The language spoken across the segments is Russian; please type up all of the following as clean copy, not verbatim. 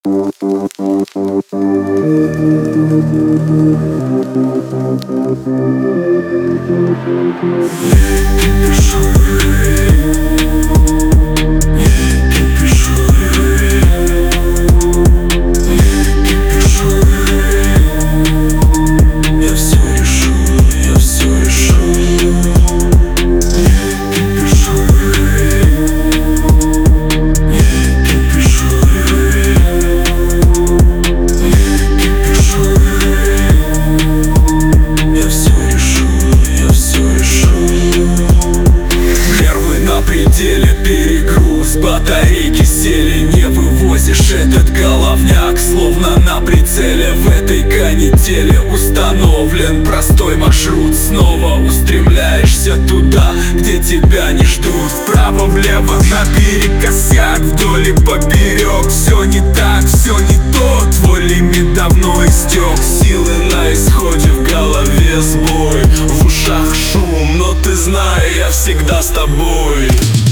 Перегруз, батарейки сели, не вывозишь этот головняк, словно на прицеле. В этой канители установлен простой маршрут. Снова устремляешься туда, где тебя не ждут. Вправо-влево, наперекосяк, вдоль и поперек. Все не так, все не то, твой лимит давно истек. Силы на исходе, в голове сбой, в ушах шум, но ты знай, я всегда с тобой.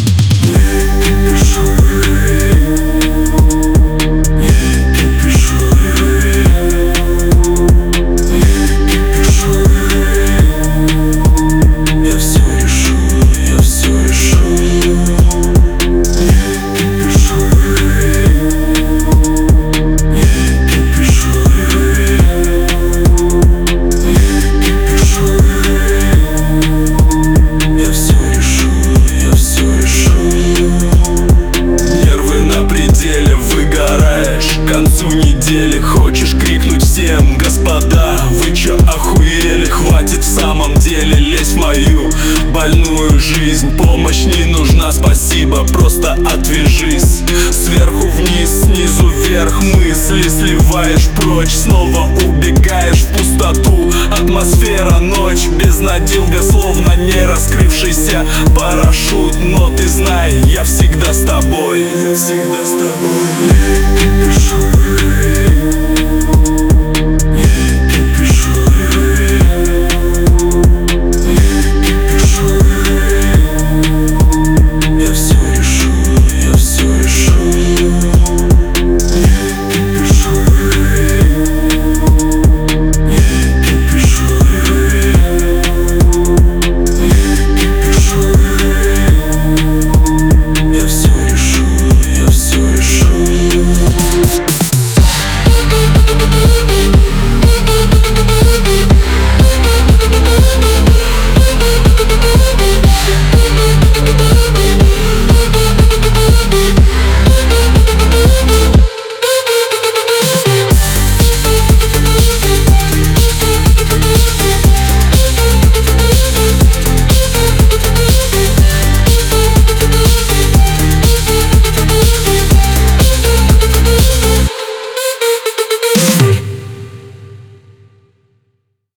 К концу недели хочешь крикнуть всем: господа, вы чё охуели? Хватит в самом деле лезть в мою больную жизнь. Помощь не нужна, спасибо, просто отвяжись. Сверху вниз, снизу вверх, мысли сливаешь прочь. Снова убегаешь в пустоту, атмосфера ночь. Безнадилга, словно не раскрывшийся парашют. Но ты знай, я всегда с тобой, я всегда с тобой.